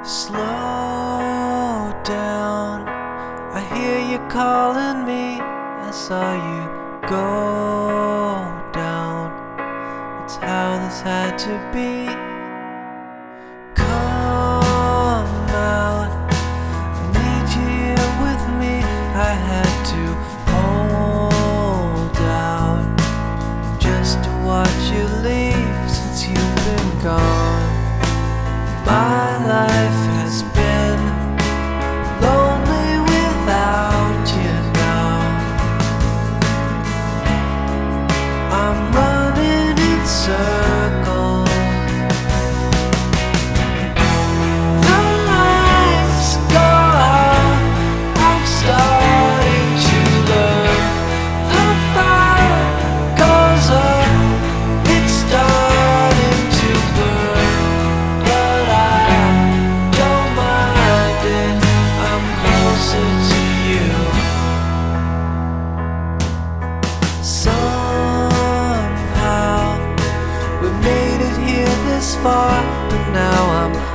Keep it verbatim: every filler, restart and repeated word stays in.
Slow down, I hear you calling me. I saw you go down. It's how this had to be. Come out, I need you here with me. I had to hold out just to watch you leave since you've been gone. My life has been lonely without you now. I'm running in circles. The lights go out, I'm starting to learn. The fire goes up, it's starting to burn. But I don't mind it, I'm closer to you. Somehow we made it here this far, but now I'm